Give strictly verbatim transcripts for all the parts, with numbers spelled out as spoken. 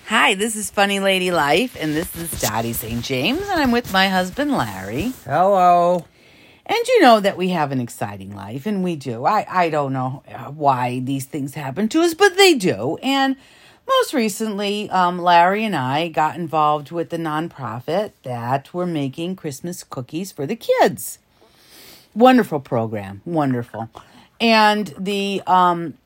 Hi, this is Funny Lady Life, and this is Dottie Saint James, and I'm with my husband, Larry. Hello. And you know that we have an exciting life, and we do. I, I don't know why these things happen to us, but they do. And most recently, um, Larry and I got involved with the nonprofit that were making Christmas cookies for the kids. Wonderful program, wonderful. And the um,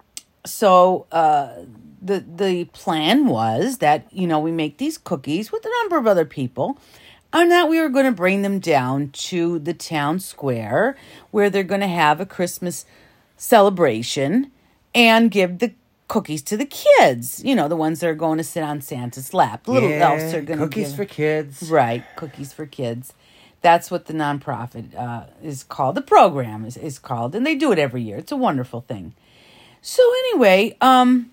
so uh, the the plan was that, you know, we make these cookies with a number of other people, and that we were going to bring them down to the town square where they're going to have a Christmas celebration and give the cookies to the kids. You know, the ones that are going to sit on Santa's lap. The little yeah, elves are going to cookies give, for kids. Right, cookies for kids. That's what the nonprofit uh, is called. The program is, is called, and they do it every year. It's a wonderful thing. So anyway, um,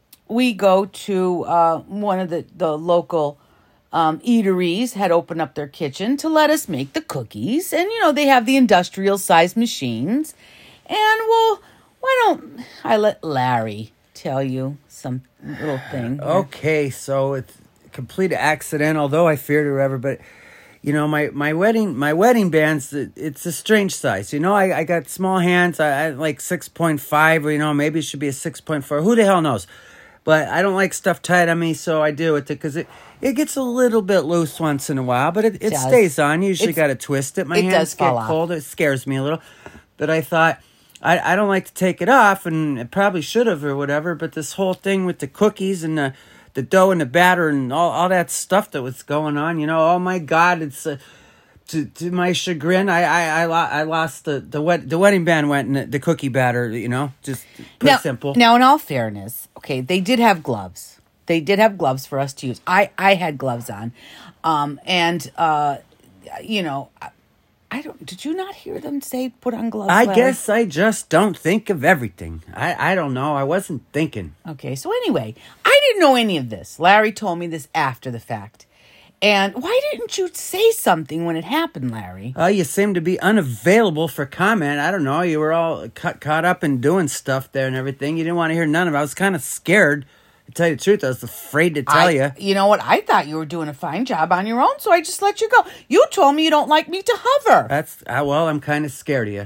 we go to uh, one of the, the local um, eateries had opened up their kitchen to let us make the cookies. And, you know, they have the industrial-sized machines. And, well, why don't I let Larry tell you some little thing here. Okay, so it's a complete accident, although I feared it ever, but... You know, my, my wedding my wedding band's, it's a strange size. You know, I, I got small hands. I, I like six point five, or, you know, maybe it should be a six point four. Who the hell knows? But I don't like stuff tight on me, so I do it because it, it gets a little bit loose once in a while, but it, it, it stays on. You usually got to twist it. My it hands does fall get off. cold. It scares me a little. But I thought, I, I don't like to take it off, and it probably should have or whatever, but this whole thing with the cookies and the... the dough and the batter and all, all that stuff that was going on, you know, oh my God, it's uh, to to my chagrin, I I I, lo- I lost the the wed- the wedding band went in the, the cookie batter, you know, just put now, it simple. Now, in all fairness, okay, they did have gloves. They did have gloves for us to use. I I had gloves on, um, and uh, you know. I, I don't. Did you not hear them say put on gloves? I Larry? guess I just don't think of everything. I, I don't know. I wasn't thinking. Okay, so anyway, I didn't know any of this. Larry told me this after the fact. And why didn't you say something when it happened, Larry? Oh, you seem to be unavailable for comment. I don't know. You were all caught, caught up in doing stuff there and everything. You didn't want to hear none of it. I was kind of scared. To tell you the truth, I was afraid to tell I, you. You know what? I thought you were doing a fine job on your own, so I just let you go. You told me you don't like me to hover. That's, uh, well, I'm kind of scared of you.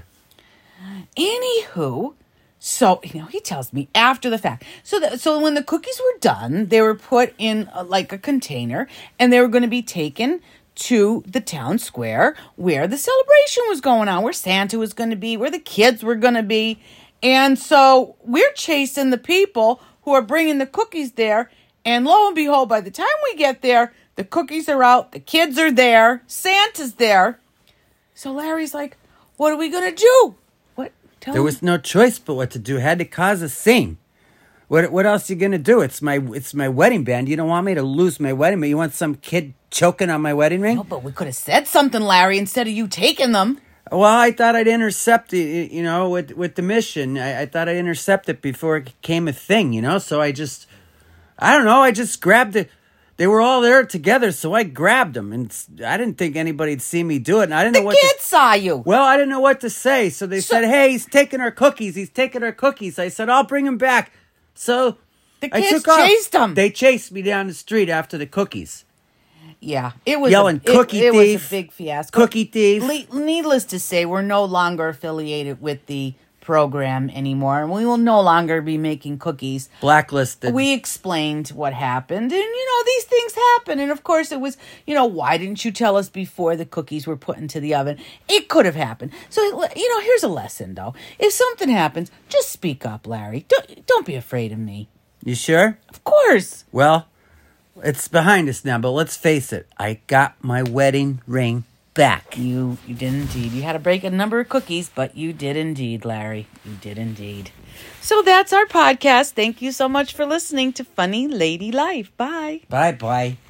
Anywho, so, you know, he tells me after the fact. So, the, so when the cookies were done, they were put in a, like a container, and they were going to be taken to the town square where the celebration was going on, where Santa was going to be, where the kids were going to be. And so we're chasing the people who are bringing the cookies there. And lo and behold, by the time we get there, the cookies are out, the kids are there, Santa's there. So Larry's like, what are we going to do? What? Tell There me. was no choice but what to do. Had to cause a scene. What what else are you going to do? It's my it's my wedding band. You don't want me to lose my wedding, but you want some kid choking on my wedding ring? No, but we could have said something, Larry, instead of you taking them. Well, I thought I'd intercept it, you know, with with the mission. I, I thought I'd intercept it before it became a thing, you know? So I just, I don't know, I just grabbed it. They were all there together, so I grabbed them. And I didn't think anybody'd see me do it. And I didn't The know what kids to, saw you. Well, I didn't know what to say. So they So- said, hey, he's taking our cookies. He's taking our cookies. I said, I'll bring him back. So The I kids took off. chased them. They chased me down the street after the cookies. Yeah, it was Yelling, a, it- "Cookie it, was thief, a big fiasco. Cookie thief. Le- needless to say, we're no longer affiliated with the program anymore, and we will no longer be making cookies. Blacklisted. We explained what happened, and you know, these things happen. And of course, it was, you know, why didn't you tell us before the cookies were put into the oven? It could have happened. So, you know, here's a lesson though: if something happens, just speak up, Larry. Don't don't be afraid of me. You sure? Of course. Well, it's behind us now, but let's face it. I got my wedding ring back. You you did indeed. You had to break a number of cookies, but you did indeed, Larry. You did indeed. So that's our podcast. Thank you so much for listening to Funny Lady Life. Bye. Bye-bye.